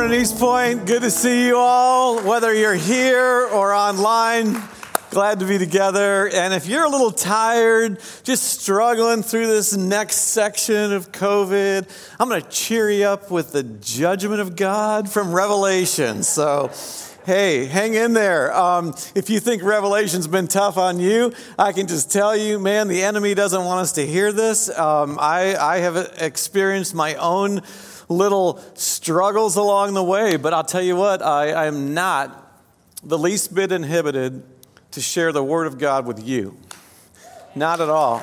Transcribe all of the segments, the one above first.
morning, East Point. Good to see you all, whether you're here or online. Glad to be together. And if you're a little tired, just struggling through this next section of COVID, I'm going to cheer you up with the judgment of God from Revelation. So, hey, hang in there. If you think Revelation's been tough on you, I can just tell you, man, the enemy doesn't want us to hear this. I have experienced my own little struggles along the way, but I'll tell you what, I am not the least bit inhibited to share the Word of God with you. Not at all.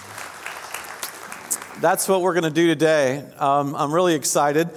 That's what we're going to do today. I'm really excited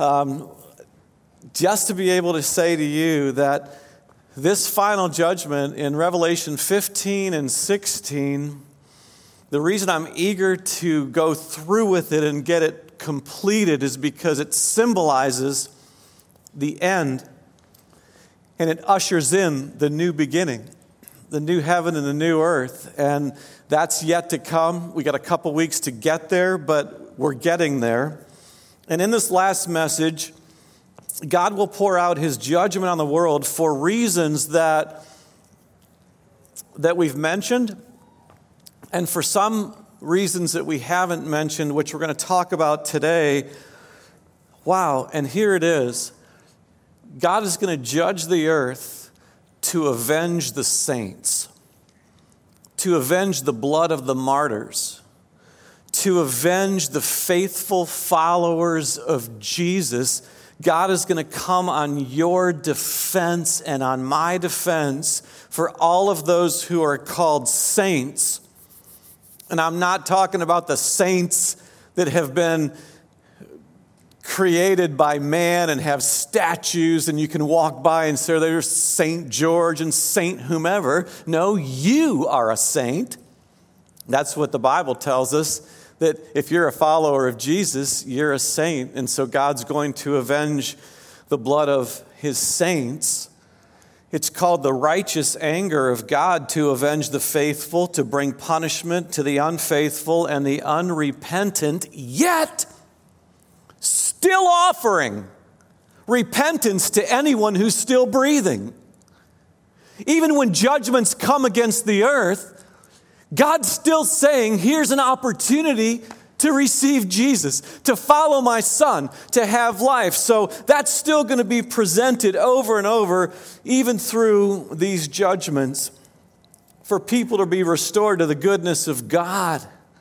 just to be able to say to you that this final judgment in Revelation 15 and 16, the reason I'm eager to go through with it and get it completed is because it symbolizes the end and it ushers in the new beginning. The new heaven and the new earth, and that's yet to come. We got a couple weeks to get there, but we're getting there. And in this last message, God will pour out his judgment on the world for reasons that we've mentioned, and for some reasons that we haven't mentioned, which we're going to talk about today. Wow, and here it is. God is going to judge the earth to avenge the saints, to avenge the blood of the martyrs, to avenge the faithful followers of Jesus. God is going to come on your defense and on my defense for all of those who are called saints. And I'm not talking about the saints that have been created by man and have statues and you can walk by and say there's Saint George and Saint whomever. No, you are a saint. That's what the Bible tells us, that if you're a follower of Jesus, you're a saint. And so God's going to avenge the blood of his saints. It's called the righteous anger of God to avenge the faithful, to bring punishment to the unfaithful and the unrepentant, yet still offering repentance to anyone who's still breathing. Even when judgments come against the earth, God's still saying, here's an opportunity to receive Jesus, to follow my Son, to have life. So that's still going to be presented over and over, even through these judgments, for people to be restored to the goodness of God.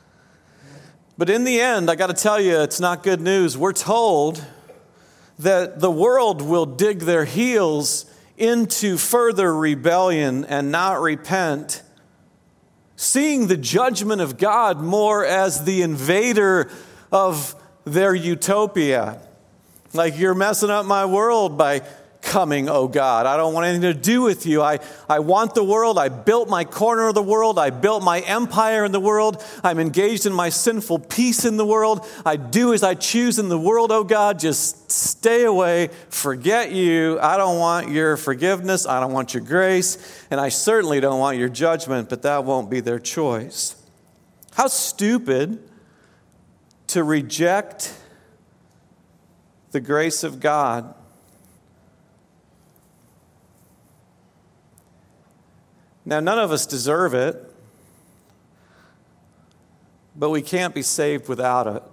But in the end, I got to tell you, it's not good news. We're told that the world will dig their heels into further rebellion and not repent, seeing the judgment of God more as the invader of their utopia. Like, you're messing up my world by coming, oh God. I don't want anything to do with you. I want the world. I built my corner of the world. I built my empire in the world. I'm engaged in my sinful peace in the world. I do as I choose in the world, oh God. Just stay away. Forget you. I don't want your forgiveness. I don't want your grace. And I certainly don't want your judgment, but that won't be their choice. How stupid to reject the grace of God. Now, none of us deserve it, but we can't be saved without it.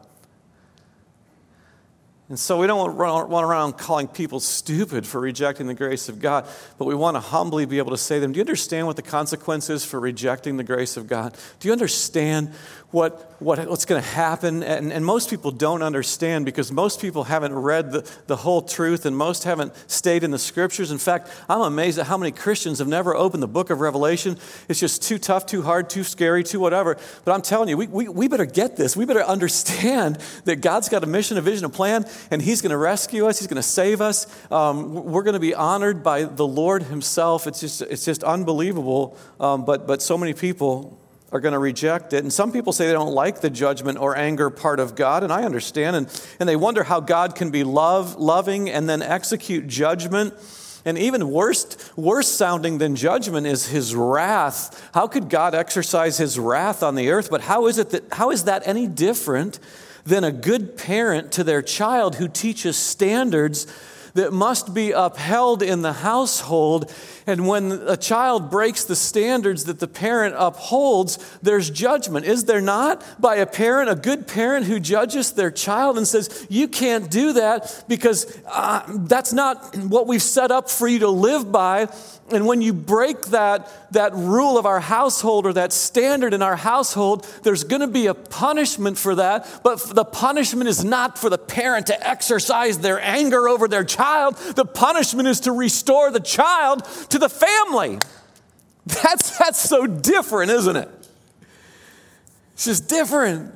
And so we don't run around calling people stupid for rejecting the grace of God, but we want to humbly be able to say to them, do you understand what the consequence is for rejecting the grace of God? Do you understand what's going to happen? And most people don't understand because most people haven't read the whole truth and most haven't stayed in the scriptures. In fact, I'm amazed at how many Christians have never opened the book of Revelation. It's just too tough, too hard, too scary, too whatever. But I'm telling you, we better get this. We better understand that God's got a mission, a vision, a plan, and he's going to rescue us. He's going to save us. We're going to be honored by the Lord himself. It's just unbelievable. But so many people are going to reject it. And some people say they don't like the judgment or anger part of God, and I understand. And they wonder how God can be loving and then execute judgment. And even worse sounding than judgment is his wrath. How could God exercise his wrath on the earth? But how is that any different than a good parent to their child who teaches standards that must be upheld in the household. And when a child breaks the standards that the parent upholds, there's judgment. Is there not? By a parent, a good parent who judges their child and says, you can't do that because that's not what we've set up for you to live by. And when you break that rule of our household or that standard in our household, there's going to be a punishment for that. But the punishment is not for the parent to exercise their anger over their child. The punishment is to restore the child to the family. That's so different, isn't it? It's just different.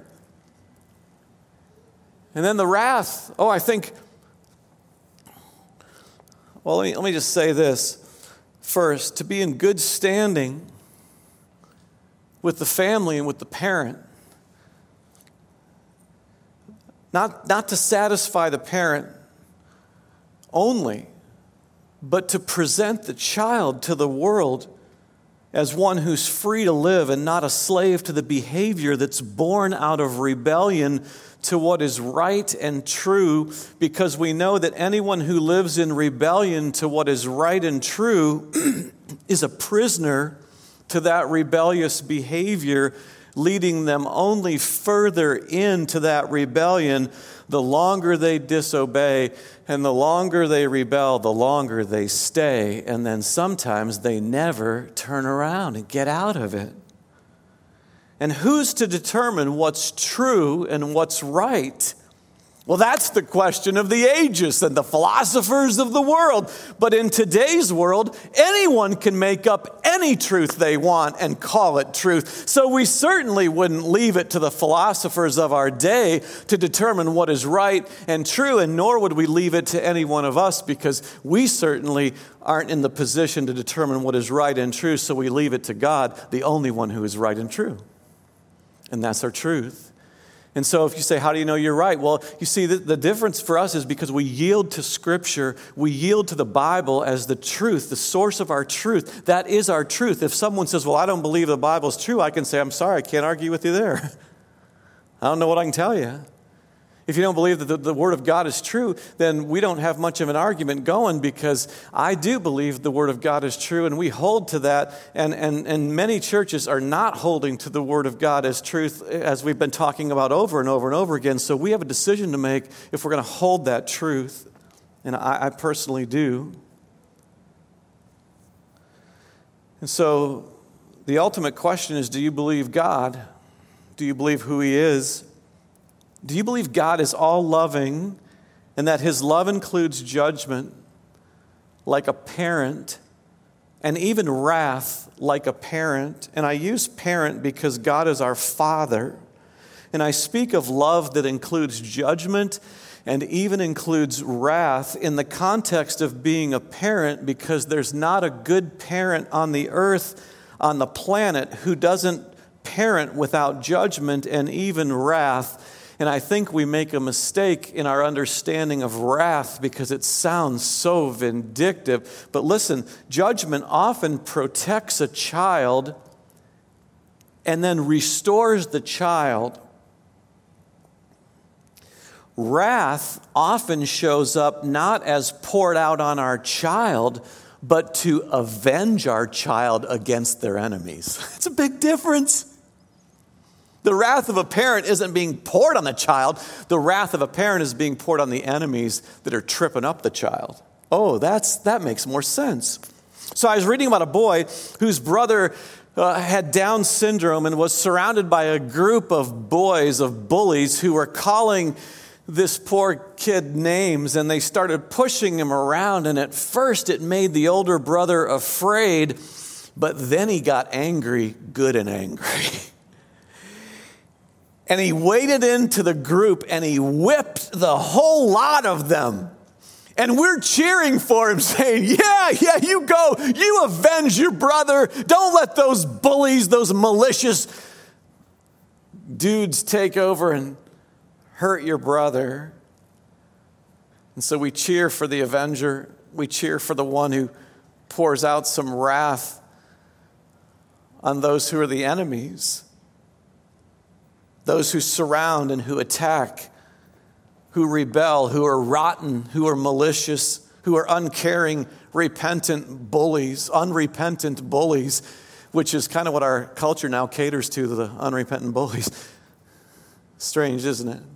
And then the wrath. Let me just say this. First, to be in good standing with the family and with the parent. Not to satisfy the parent only, but to present the child to the world as one who's free to live and not a slave to the behavior that's born out of rebellion to what is right and true, because we know that anyone who lives in rebellion to what is right and true is a prisoner to that rebellious behavior, leading them only further into that rebellion. The longer they disobey and the longer they rebel, the longer they stay. And then sometimes they never turn around and get out of it. And who's to determine what's true and what's right? Well, that's the question of the ages and the philosophers of the world. But in today's world, anyone can make up any truth they want and call it truth. So we certainly wouldn't leave it to the philosophers of our day to determine what is right and true, and nor would we leave it to any one of us, because we certainly aren't in the position to determine what is right and true. So we leave it to God, the only one who is right and true. And that's our truth. And so if you say, how do you know you're right? Well, you see, the difference for us is because we yield to Scripture, we yield to the Bible as the truth, the source of our truth. That is our truth. If someone says, well, I don't believe the Bible is true, I can say, I'm sorry, I can't argue with you there. I don't know what I can tell you. If you don't believe that the Word of God is true, then we don't have much of an argument going, because I do believe the Word of God is true, and we hold to that. And many churches are not holding to the Word of God as truth, as we've been talking about over and over and over again. So we have a decision to make if we're going to hold that truth. And I personally do. And so the ultimate question is, do you believe God? Do you believe who He is? Do you believe God is all loving and that His love includes judgment like a parent, and even wrath like a parent? And I use parent because God is our Father. And I speak of love that includes judgment and even includes wrath in the context of being a parent, because there's not a good parent on the earth, on the planet, who doesn't parent without judgment and even wrath. And I think we make a mistake in our understanding of wrath because it sounds so vindictive. But listen, judgment often protects a child and then restores the child. Wrath often shows up not as poured out on our child, but to avenge our child against their enemies. It's a big difference. The wrath of a parent isn't being poured on the child. The wrath of a parent is being poured on the enemies that are tripping up the child. Oh, that makes more sense. So I was reading about a boy whose brother had Down syndrome and was surrounded by a group of boys, of bullies, who were calling this poor kid names, and they started pushing him around. And at first it made the older brother afraid, but then he got angry, good and angry. And he waded into the group and he whipped the whole lot of them. And we're cheering for him, saying, yeah, you go. You avenge your brother. Don't let those bullies, those malicious dudes take over and hurt your brother. And so we cheer for the avenger. We cheer for the one who pours out some wrath on those who are the enemies. Those who surround and who attack, who rebel, who are rotten, who are malicious, who are uncaring, unrepentant bullies, which is kind of what our culture now caters to, the unrepentant bullies. Strange, isn't it?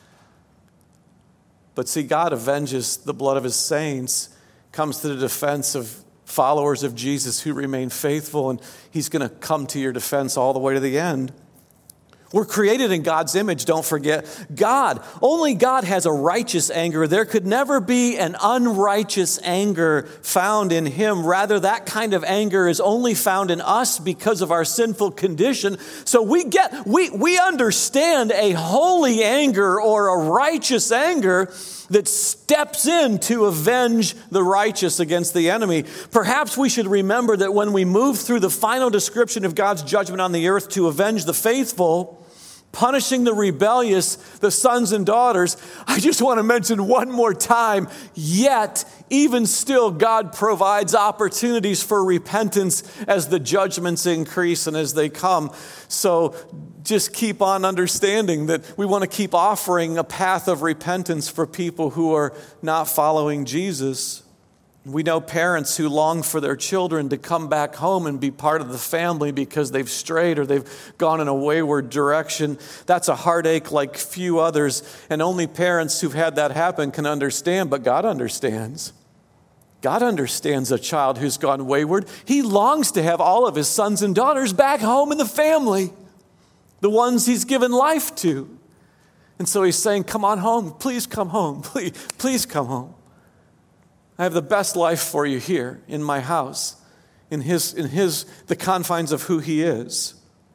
But see, God avenges the blood of his saints, comes to the defense of followers of Jesus who remain faithful, and he's going to come to your defense all the way to the end. We're created in God's image, don't forget. Only God has a righteous anger. There could never be an unrighteous anger found in him. Rather, that kind of anger is only found in us because of our sinful condition. So we understand a holy anger or a righteous anger that steps in to avenge the righteous against the enemy. Perhaps we should remember that when we move through the final description of God's judgment on the earth to avenge the faithful, punishing the rebellious, the sons and daughters, I just want to mention one more time, yet, even still, God provides opportunities for repentance as the judgments increase and as they come. So just keep on understanding that we want to keep offering a path of repentance for people who are not following Jesus. We know parents who long for their children to come back home and be part of the family because they've strayed or they've gone in a wayward direction. That's a heartache like few others, and only parents who've had that happen can understand, but God understands. God understands a child who's gone wayward. He longs to have all of his sons and daughters back home in the family, the ones he's given life to. And so he's saying, come on home. Please come home. Please come home. I have the best life for you here in my house, in the confines of who he is.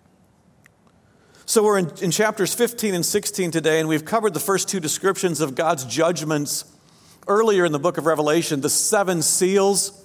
So we're in chapters 15 and 16 today, and we've covered the first two descriptions of God's judgments earlier in the book of Revelation, the 7 seals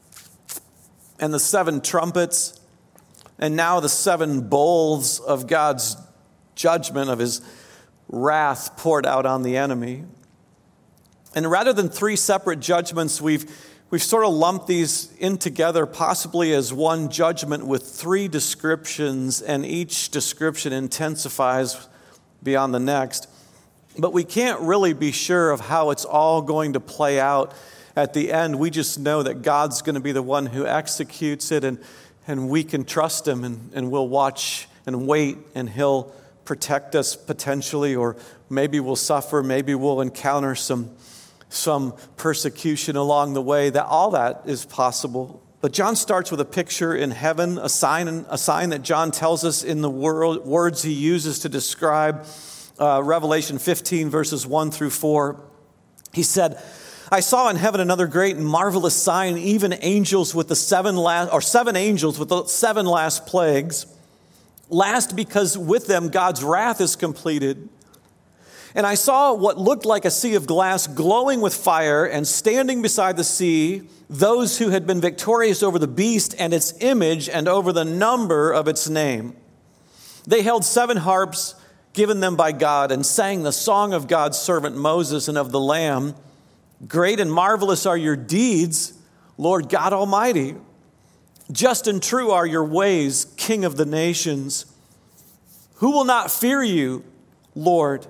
and the 7 trumpets, and now the 7 bowls of God's judgment, of his wrath poured out on the enemy. And rather than 3 separate judgments, we've sort of lumped these in together, possibly as one judgment with 3 descriptions, and each description intensifies beyond the next. But we can't really be sure of how it's all going to play out at the end. We just know that God's going to be the one who executes it, and we can trust him, and we'll watch and wait, and he'll protect us potentially, or maybe we'll suffer, maybe we'll encounter some persecution along the way. That all that is possible. But John starts with a picture in heaven, a sign that John tells us in the words he uses to describe Revelation 15, verses 1 through 4. He said, I saw in heaven another great and marvelous sign, even angels with the 7 angels with the 7 last plagues. Last, because with them God's wrath is completed. And I saw what looked like a sea of glass glowing with fire, and standing beside the sea, those who had been victorious over the beast and its image and over the number of its name. They held 7 harps given them by God and sang the song of God's servant Moses and of the Lamb. Great and marvelous are your deeds, Lord God Almighty. Just and true are your ways, King of the nations. Who will not fear you, Lord,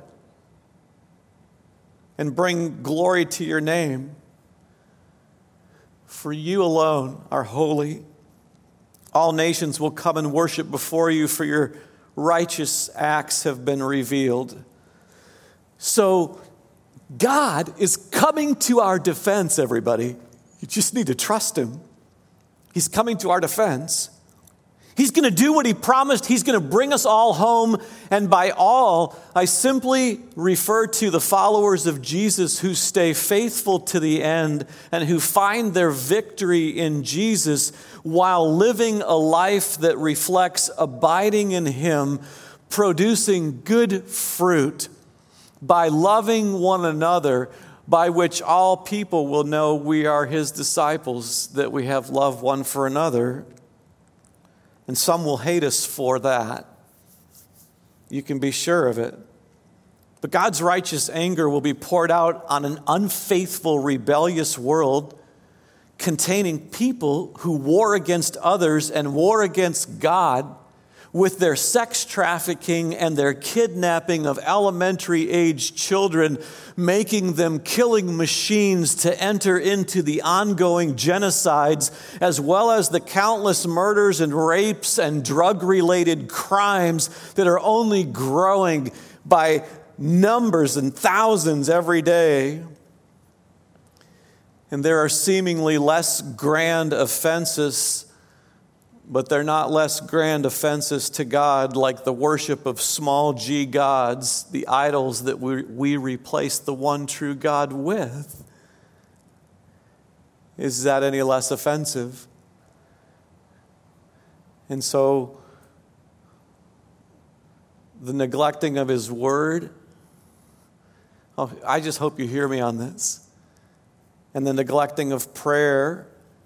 and bring glory to your name? For you alone are holy. All nations will come and worship before you, for your righteous acts have been revealed. So God is coming to our defense, everybody. You just need to trust him. He's coming to our defense. He's going to do what he promised. He's going to bring us all home. And by all, I simply refer to the followers of Jesus who stay faithful to the end and who find their victory in Jesus while living a life that reflects abiding in him, producing good fruit by loving one another, by which all people will know we are his disciples, that we have love one for another. And some will hate us for that. You can be sure of it. But God's righteous anger will be poured out on an unfaithful, rebellious world containing people who war against others and war against God, with their sex trafficking and their kidnapping of elementary-age children, making them killing machines to enter into the ongoing genocides, as well as the countless murders and rapes and drug-related crimes that are only growing by numbers and thousands every day. And there are seemingly less grand offenses, but they're not less grand offenses to God, like the worship of small g gods, the idols that we replace the one true God with. Is that any less offensive? And so, the neglecting of His Word, I just hope you hear me on this, and the neglecting of prayer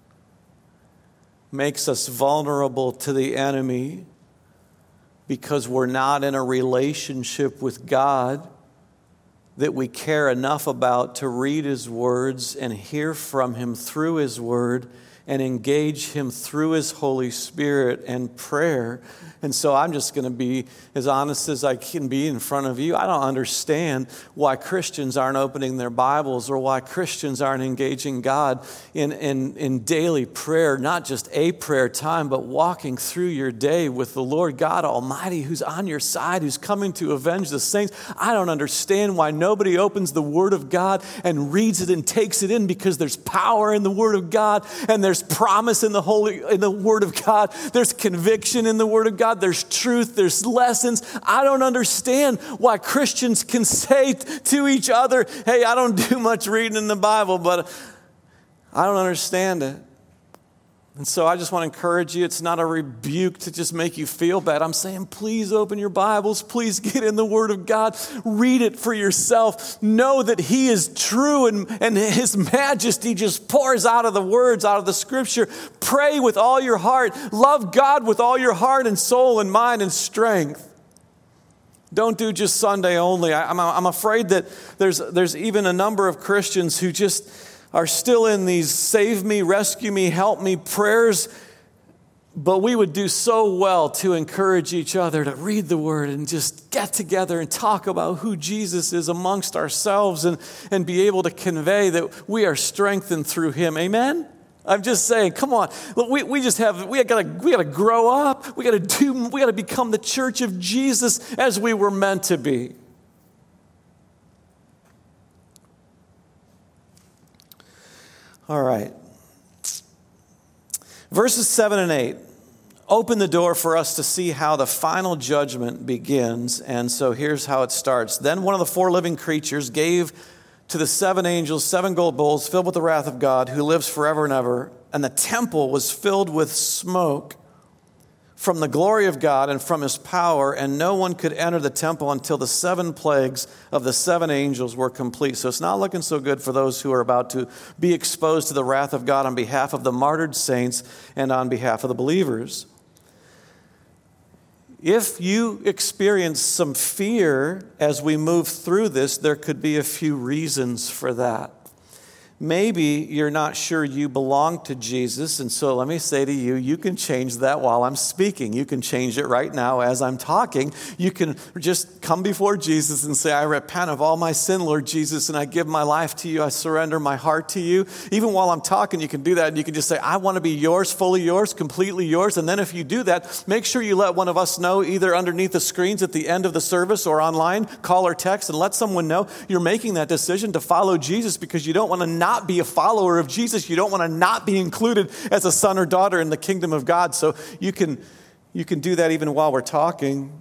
makes us vulnerable to the enemy because we're not in a relationship with God that we care enough about to read His words and hear from Him through His Word and engage Him through His Holy Spirit and prayer. And so I'm just going to be as honest as I can be in front of you. I don't understand why Christians aren't opening their Bibles or why Christians aren't engaging God in daily prayer, not just a prayer time, but walking through your day with the Lord God Almighty who's on your side, who's coming to avenge the saints. I don't understand why nobody opens the Word of God and reads it and takes it in, because there's power in the Word of God, and there's promise in the Word of God. There's conviction in the Word of God. There's truth. There's lessons. I don't understand why Christians can say to each other, hey, I don't do much reading in the Bible, but I don't understand it. And so I just want to encourage you. It's not a rebuke to just make you feel bad. I'm saying, please open your Bibles. Please get in the Word of God. Read it for yourself. Know that He is true and His majesty just pours out of the words, out of the Scripture. Pray with all your heart. Love God with all your heart and soul and mind and strength. Don't do just Sunday only. I'm afraid that there's even a number of Christians who just are still in these save me, rescue me, help me prayers. But we would do so well to encourage each other to read the Word and just get together and talk about who Jesus is amongst ourselves and be able to convey that we are strengthened through Him. Amen? I'm just saying, come on. Look, we gotta grow up. We gotta become the church of Jesus as we were meant to be. All right. Verses 7 and 8 open the door for us to see how the final judgment begins. And so here's how it starts. Then one of the four living creatures gave to the seven angels 7 gold bowls filled with the wrath of God, who lives forever and ever. And the temple was filled with smoke from the glory of God and from His power, and no one could enter the temple until the 7 plagues of the 7 angels were complete. So it's not looking so good for those who are about to be exposed to the wrath of God on behalf of the martyred saints and on behalf of the believers. If you experience some fear as we move through this, there could be a few reasons for that. Maybe you're not sure you belong to Jesus, and so let me say to you, you can change that while I'm speaking. You can change it right now as I'm talking. You can just come before Jesus and say, I repent of all my sin, Lord Jesus, and I give my life to you. I surrender my heart to you. Even while I'm talking, you can do that, and you can just say, I want to be yours, fully yours, completely yours. And then if you do that, make sure you let one of us know, either underneath the screens at the end of the service or online, call or text, and let someone know you're making that decision to follow Jesus, because you don't want to not be a follower of Jesus. You don't want to not be included as a son or daughter in the kingdom of God. So you can do that even while we're talking.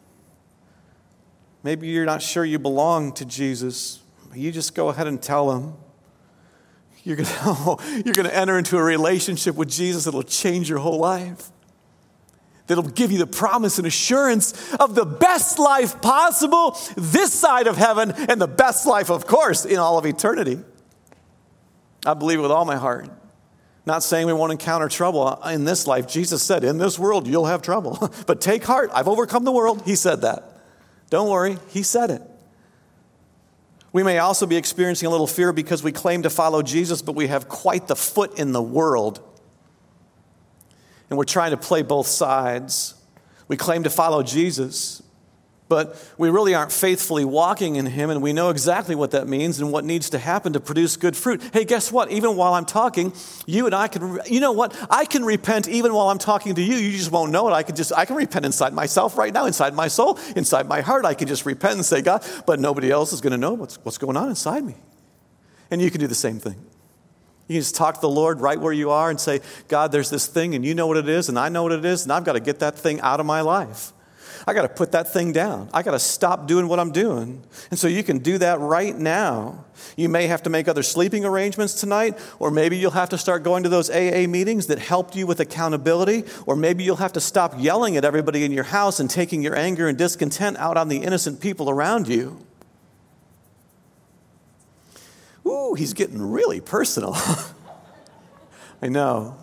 Maybe you're not sure you belong to Jesus. You just go ahead and tell Him. You're going to enter into a relationship with Jesus that'll change your whole life. That'll give you the promise and assurance of the best life possible this side of heaven, and the best life, of course, in all of eternity. I believe it with all my heart. Not saying we won't encounter trouble in this life. Jesus said, in this world, you'll have trouble. But take heart, I've overcome the world. He said that. Don't worry, He said it. We may also be experiencing a little fear because we claim to follow Jesus, but we have quite the foot in the world. And we're trying to play both sides. We claim to follow Jesus, but we really aren't faithfully walking in him, and we know exactly what that means and what needs to happen to produce good fruit. Hey, guess what? Even while I'm talking, you and I I can repent even while I'm talking to you. You just won't know it. I can repent inside myself right now, inside my soul, inside my heart. I can just repent and say, God, but nobody else is going to know what's going on inside me. And you can do the same thing. You can just talk to the Lord right where you are and say, God, there's this thing, and you know what it is, and I know what it is, and I've got to get that thing out of my life. I got to put that thing down. I got to stop doing what I'm doing. And so you can do that right now. You may have to make other sleeping arrangements tonight, or maybe you'll have to start going to those AA meetings that helped you with accountability, or maybe you'll have to stop yelling at everybody in your house and taking your anger and discontent out on the innocent people around you. Ooh, he's getting really personal. I know.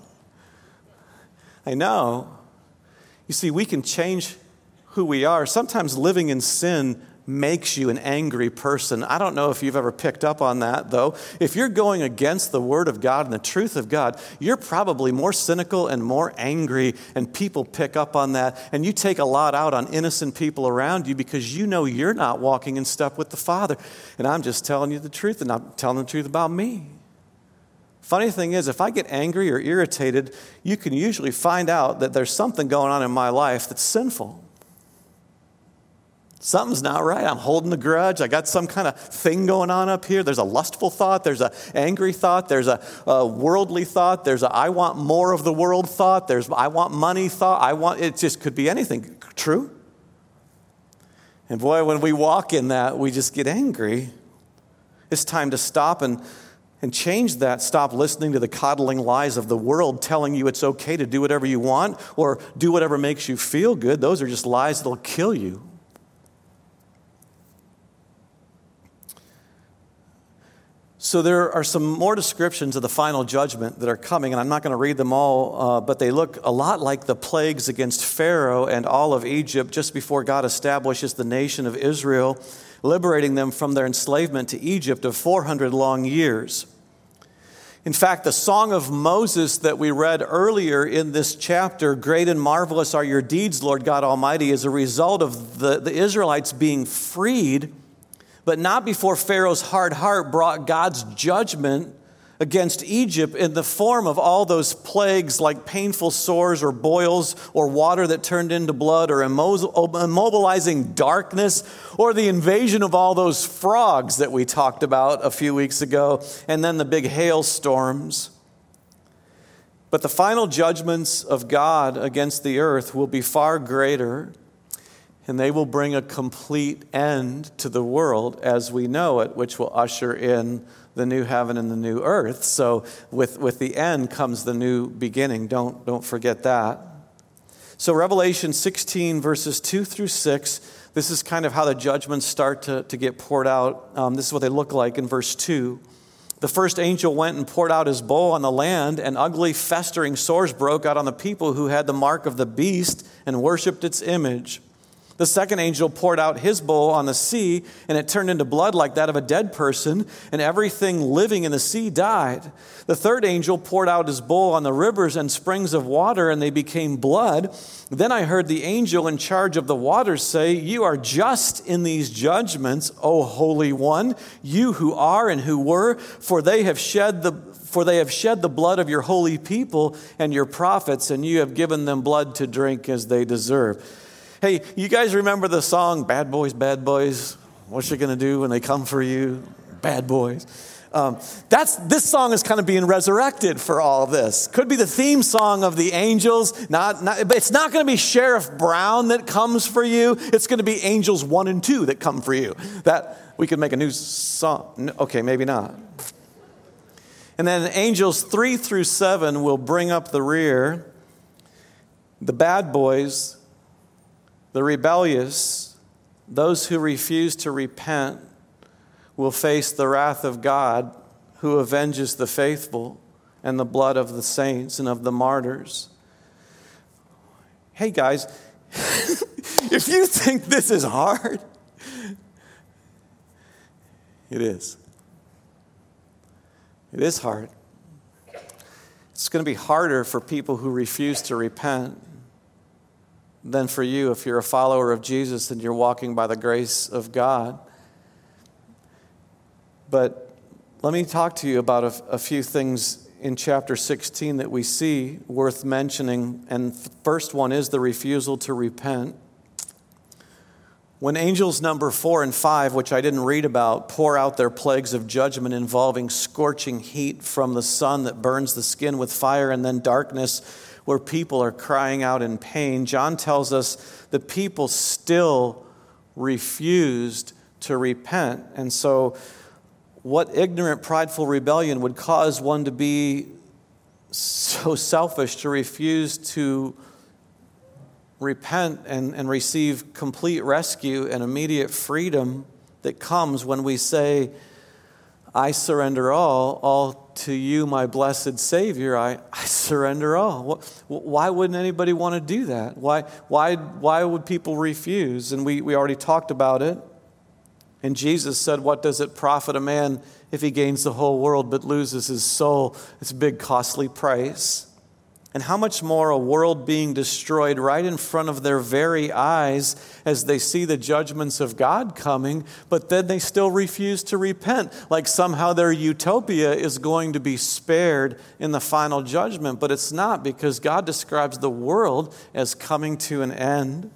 You see, we can change who we are. Sometimes living in sin makes you an angry person. I don't know if you've ever picked up on that, though. If you're going against the Word of God and the truth of God, you're probably more cynical and more angry, and people pick up on that, and you take a lot out on innocent people around you because you know you're not walking in step with the Father. And I'm just telling you the truth, and I'm telling the truth about me. Funny thing is, if I get angry or irritated, you can usually find out that there's something going on in my life that's sinful. Something's not right. I'm holding a grudge. I got some kind of thing going on up here. There's a lustful thought. There's an angry thought. There's a worldly thought. There's a I want more of the world thought. There's I want money thought. It just could be anything. True? And boy, when we walk in that, we just get angry. It's time to stop and change that. Stop listening to the coddling lies of the world telling you it's okay to do whatever you want or do whatever makes you feel good. Those are just lies that'll kill you. So there are some more descriptions of the final judgment that are coming, and I'm not going to read them all, but they look a lot like the plagues against Pharaoh and all of Egypt just before God establishes the nation of Israel, liberating them from their enslavement to Egypt of 400 long years. In fact, the Song of Moses that we read earlier in this chapter, great and marvelous are your deeds, Lord God Almighty, is a result of the Israelites being freed, but not before Pharaoh's hard heart brought God's judgment against Egypt in the form of all those plagues like painful sores or boils or water that turned into blood or immobilizing darkness or the invasion of all those frogs that we talked about a few weeks ago, and then the big hailstorms. But the final judgments of God against the earth will be far greater, and they will bring a complete end to the world as we know it, which will usher in the new heaven and the new earth. So with the end comes the new beginning. Don't forget that. So Revelation 16, verses 2 through 6, this is kind of how the judgments start to get poured out. This is what they look like in verse 2. The first angel went and poured out his bowl on the land, and ugly, festering sores broke out on the people who had the mark of the beast and worshipped its image. The second angel poured out his bowl on the sea, and it turned into blood like that of a dead person, and everything living in the sea died. The third angel poured out his bowl on the rivers and springs of water, and they became blood. Then I heard the angel in charge of the waters say, "You are just in these judgments, O Holy One, you who are and who were, for they have shed the blood of your holy people and your prophets, and you have given them blood to drink as they deserve." Hey, you guys remember the song, Bad Boys, Bad Boys? What you gonna do when they come for you? Bad boys. This song is kind of being resurrected for all of this. Could be the theme song of the angels. But it's not going to be Sheriff Brown that comes for you. It's going to be Angels 1 and 2 that come for you. That we could make a new song. Okay, maybe not. And then Angels 3 through 7 will bring up the rear. The bad boys, the rebellious, those who refuse to repent will face the wrath of God, who avenges the faithful and the blood of the saints and of the martyrs. Hey guys, if you think this is hard, it is. It is hard. It's going to be harder for people who refuse to repent. than for you if you're a follower of Jesus and you're walking by the grace of God. But let me talk to you about a few things in chapter 16 that we see worth mentioning. And first one is the refusal to repent. When angels number 4 and 5, which I didn't read about, pour out their plagues of judgment involving scorching heat from the sun that burns the skin with fire, and then darkness where people are crying out in pain, John tells us the people still refused to repent. And so what ignorant, prideful rebellion would cause one to be so selfish to refuse to repent and receive complete rescue and immediate freedom that comes when we say, I surrender all to you, my blessed Savior. I surrender all. Why wouldn't anybody want to do that? Why would people refuse? And we already talked about it. And Jesus said, what does it profit a man if he gains the whole world but loses his soul? It's a big, costly price. And how much more a world being destroyed right in front of their very eyes as they see the judgments of God coming, but then they still refuse to repent, like somehow their utopia is going to be spared in the final judgment. But it's not, because God describes the world as coming to an end.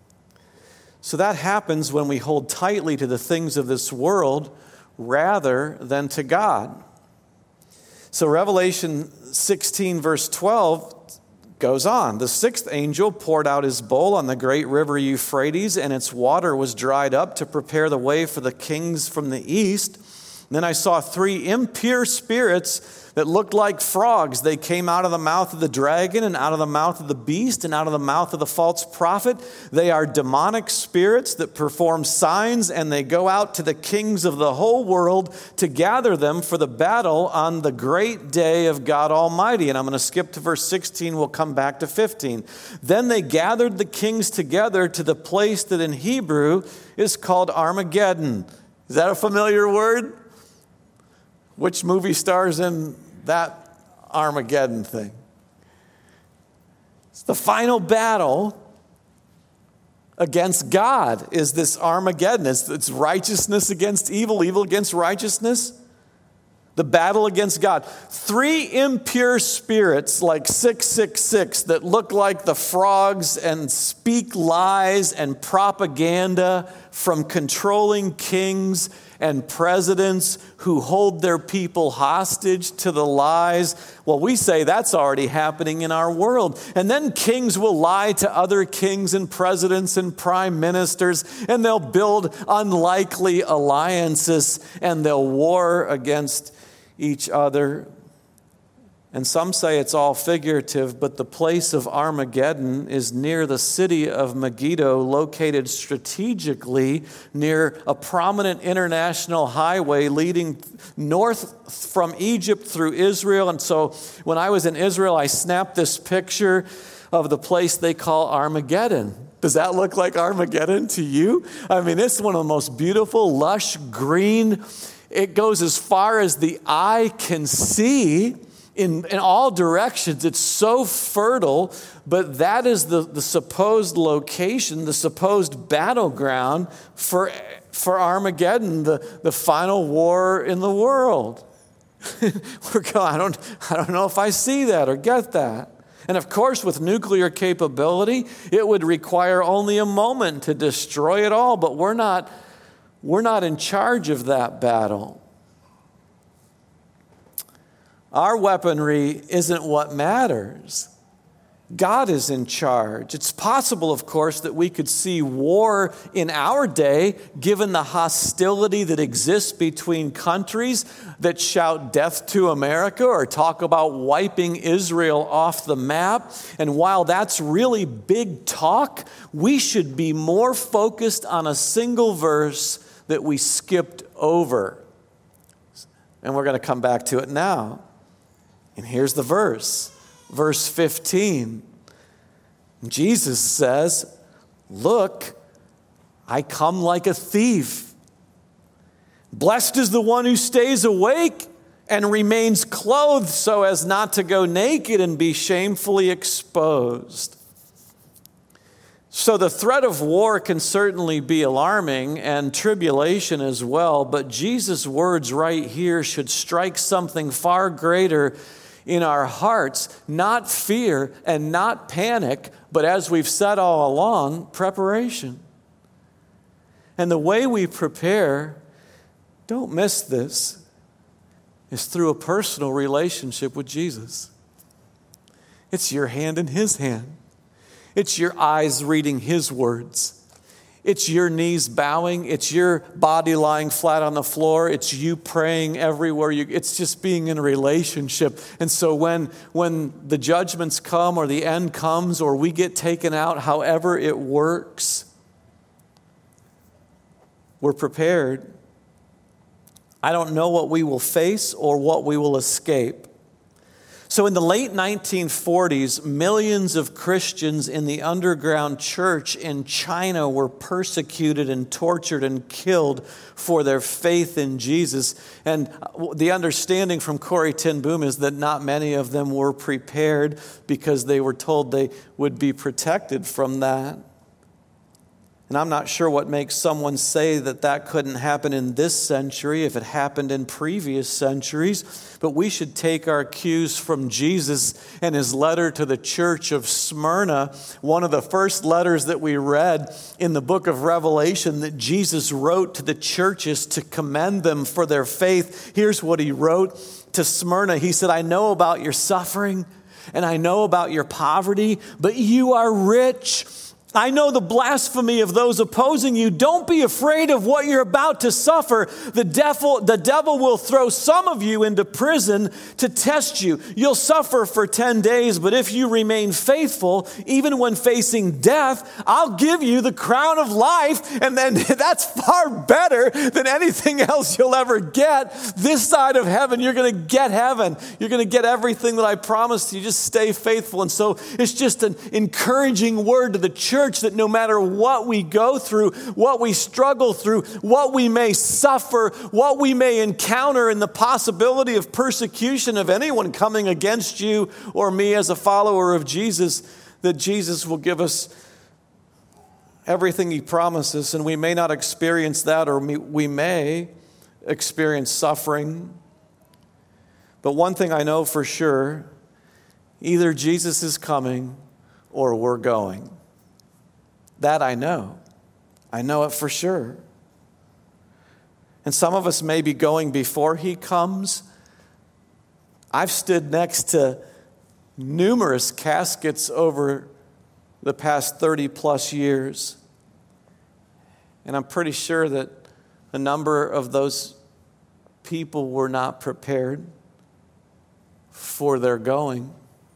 So that happens when we hold tightly to the things of this world rather than to God. So Revelation 16 verse 12 goes on. The sixth angel poured out his bowl on the great river Euphrates, and its water was dried up to prepare the way for the kings from the east. And then I saw 3 impure spirits that looked like frogs. They came out of the mouth of the dragon and out of the mouth of the beast and out of the mouth of the false prophet. They are demonic spirits that perform signs, and they go out to the kings of the whole world to gather them for the battle on the great day of God Almighty. And I'm going to skip to verse 16. We'll come back to 15. Then they gathered the kings together to the place that in Hebrew is called Armageddon. Is that a familiar word? Which movie stars in that Armageddon thing? It's the final battle against God, is this Armageddon. It's righteousness against evil, evil against righteousness. The battle against God. 3 impure spirits like 666 that look like the frogs and speak lies and propaganda from controlling kings and presidents who hold their people hostage to the lies. Well, we say that's already happening in our world. And then kings will lie to other kings and presidents and prime ministers, and they'll build unlikely alliances, and they'll war against each other. And some say it's all figurative, but the place of Armageddon is near the city of Megiddo, located strategically near a prominent international highway leading north from Egypt through Israel. And so when I was in Israel, I snapped this picture of the place they call Armageddon. Does that look like Armageddon to you? I mean, it's one of the most beautiful, lush green. It goes as far as the eye can see. In all directions. It's so fertile, but that is the supposed location, the supposed battleground for Armageddon, the final war in the world. I don't know if I see that or get that. And of course, with nuclear capability, it would require only a moment to destroy it all, but we're not in charge of that battle. Our weaponry isn't what matters. God is in charge. It's possible, of course, that we could see war in our day, given the hostility that exists between countries that shout death to America or talk about wiping Israel off the map. And while that's really big talk, we should be more focused on a single verse that we skipped over. And we're going to come back to it now. And here's the verse, verse 15. Jesus says, "Look, I come like a thief. Blessed is the one who stays awake and remains clothed so as not to go naked and be shamefully exposed." So the threat of war can certainly be alarming, and tribulation as well, but Jesus' words right here should strike something far greater in our hearts, not fear and not panic, but as we've said all along, preparation. And the way we prepare, don't miss this, is through a personal relationship with Jesus. It's your hand in His hand. It's your eyes reading His words. It's your knees bowing. It's your body lying flat on the floor. It's you praying everywhere. It's just being in a relationship. And so when the judgments come or the end comes or we get taken out, however it works, we're prepared. I don't know what we will face or what we will escape. So in the late 1940s, millions of Christians in the underground church in China were persecuted and tortured and killed for their faith in Jesus. And the understanding from Corrie ten Boom is that not many of them were prepared because they were told they would be protected from that. And I'm not sure what makes someone say that that couldn't happen in this century if it happened in previous centuries. But we should take our cues from Jesus and His letter to the church of Smyrna, one of the first letters that we read in the book of Revelation that Jesus wrote to the churches to commend them for their faith. Here's what He wrote to Smyrna. He said, I know about your suffering and I know about your poverty, but you are rich. I know the blasphemy of those opposing you. Don't be afraid of what you're about to suffer. The devil will throw some of you into prison to test you. You'll suffer for 10 days, but if you remain faithful, even when facing death, I'll give you the crown of life. And then that's far better than anything else you'll ever get. This side of heaven, you're going to get heaven. You're going to get everything that I promised you. Just stay faithful. And so it's just an encouraging word to the church that no matter what we go through, what we struggle through, what we may suffer, what we may encounter, and the possibility of persecution of anyone coming against you or me as a follower of Jesus, that Jesus will give us everything He promises. And we may not experience that, or we may experience suffering. But one thing I know for sure, either Jesus is coming or we're going. That I know. I know it for sure. And some of us may be going before He comes. I've stood next to numerous caskets over the past 30 plus years. And I'm pretty sure that a number of those people were not prepared for their going.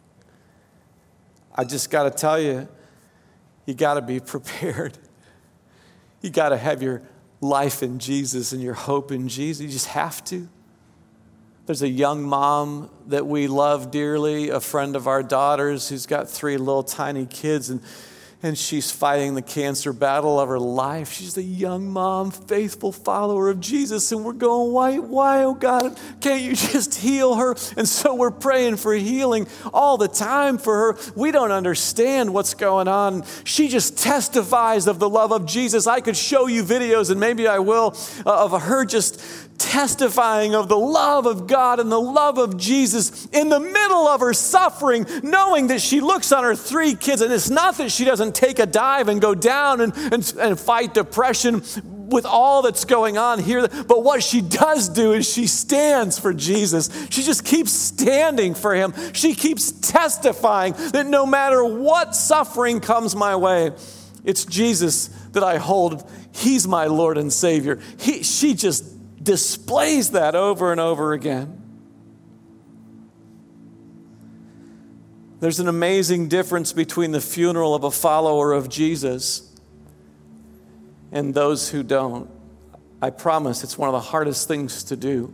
I just got to tell you, you got to be prepared. You got to have your life in Jesus and your hope in Jesus. You just have to. There's a young mom that we love dearly, a friend of our daughter's who's got 3 little tiny kids, and she's fighting the cancer battle of her life. She's a young mom, faithful follower of Jesus, and we're going, why, oh God, can't you just heal her? And so we're praying for healing all the time for her. We don't understand what's going on. She just testifies of the love of Jesus. I could show you videos, and maybe I will, of her just testifying of the love of God and the love of Jesus in the middle of her suffering, knowing that she looks on her 3 kids, and it's not that she doesn't take a dive and go down and fight depression with all that's going on here, but what she does do is she stands for Jesus. She just keeps standing for Him. She keeps testifying that no matter what suffering comes my way, it's Jesus that I hold. He's my Lord and Savior. She just displays that over and over again. There's an amazing difference between the funeral of a follower of Jesus and those who don't. I promise it's one of the hardest things to do.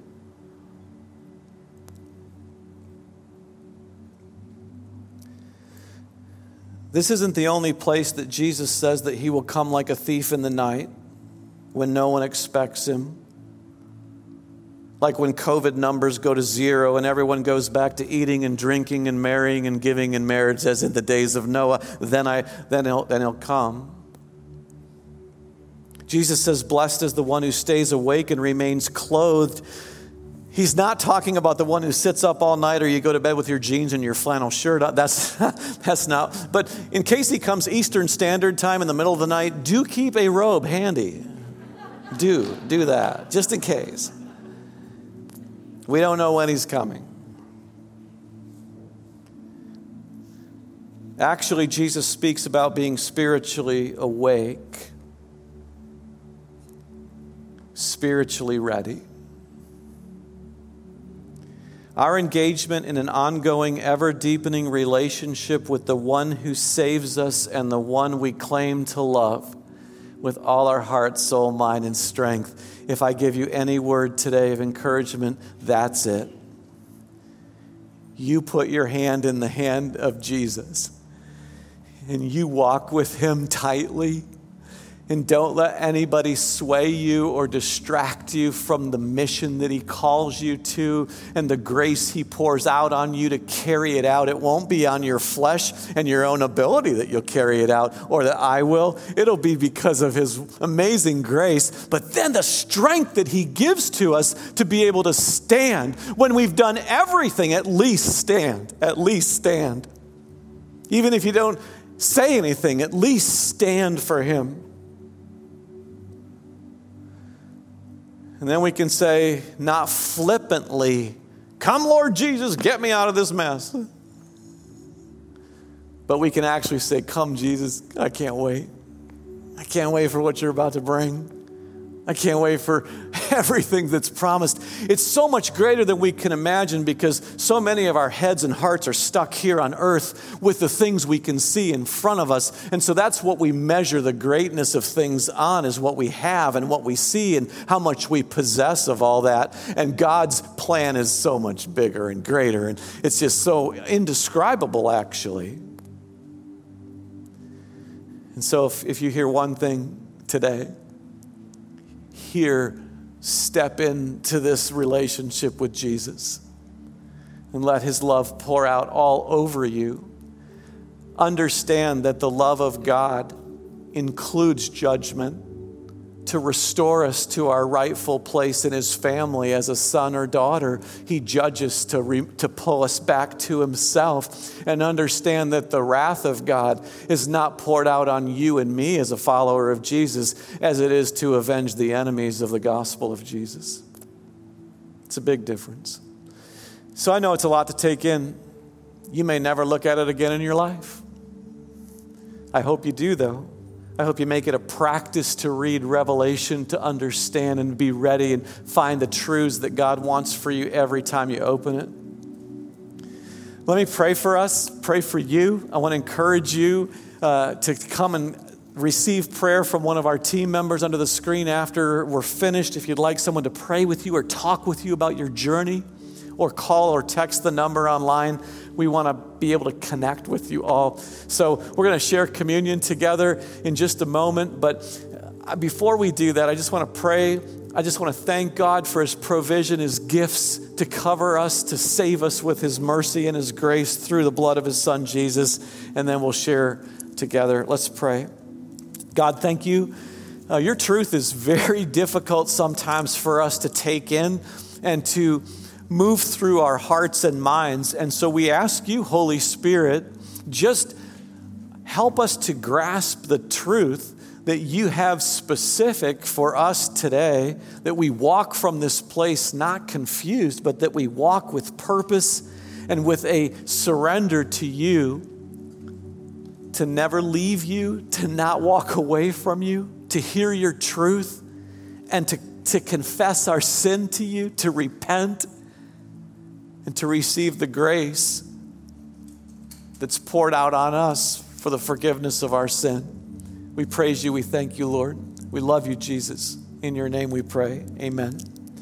This isn't the only place that Jesus says that He will come like a thief in the night when no one expects Him. Like when COVID numbers go to zero and everyone goes back to eating and drinking and marrying and giving in marriage as in the days of Noah, then he'll come. Jesus says, blessed is the one who stays awake and remains clothed. He's not talking about the one who sits up all night or you go to bed with your jeans and your flannel shirt. That's not. But in case he comes Eastern Standard Time in the middle of the night, do keep a robe handy. Do that, just in case. We don't know when he's coming. Actually, Jesus speaks about being spiritually awake, spiritually ready. Our engagement in an ongoing, ever-deepening relationship with the one who saves us and the one we claim to love with all our heart, soul, mind, and strength. If I give you any word today of encouragement, that's it. You put your hand in the hand of Jesus and you walk with him tightly. And don't let anybody sway you or distract you from the mission that he calls you to and the grace he pours out on you to carry it out. It won't be on your flesh and your own ability that you'll carry it out or that I will. It'll be because of his amazing grace. But then the strength that he gives to us to be able to stand when we've done everything, at least stand. At least stand. Even if you don't say anything, at least stand for him. And then we can say, not flippantly, come Lord Jesus, get me out of this mess. But we can actually say, come Jesus, I can't wait. I can't wait for what you're about to bring. I can't wait for everything that's promised. It's so much greater than we can imagine because so many of our heads and hearts are stuck here on earth with the things we can see in front of us. And so that's what we measure the greatness of things on, is what we have and what we see and how much we possess of all that. And God's plan is so much bigger and greater. And it's just so indescribable, actually. And so if you hear one thing today, here, step into this relationship with Jesus and let his love pour out all over you. Understand that the love of God includes judgment to restore us to our rightful place in his family as a son or daughter. He judges to pull us back to himself, and understand that the wrath of God is not poured out on you and me as a follower of Jesus as it is to avenge the enemies of the gospel of Jesus. It's a big difference. So I know it's a lot to take in. You may never look at it again in your life. I hope you do, though. I hope you make it a practice to read Revelation, to understand and be ready and find the truths that God wants for you every time you open it. Let me pray for us, pray for you. I want to encourage you to come and receive prayer from one of our team members under the screen after we're finished. If you'd like someone to pray with you or talk with you about your journey, or call or text the number online. We want to be able to connect with you all. So we're going to share communion together in just a moment. But before we do that, I just want to pray. I just want to thank God for his provision, his gifts to cover us, to save us with his mercy and his grace through the blood of his son, Jesus. And then we'll share together. Let's pray. God, thank you. Your truth is very difficult sometimes for us to take in and to move through our hearts and minds. And so we ask you, Holy Spirit, just help us to grasp the truth that you have specific for us today, that we walk from this place not confused, but that we walk with purpose and with a surrender to you, to never leave you, to not walk away from you, to hear your truth, and to confess our sin to you, to repent, and to receive the grace that's poured out on us for the forgiveness of our sin. We praise you. We thank you, Lord. We love you, Jesus. In your name we pray. Amen.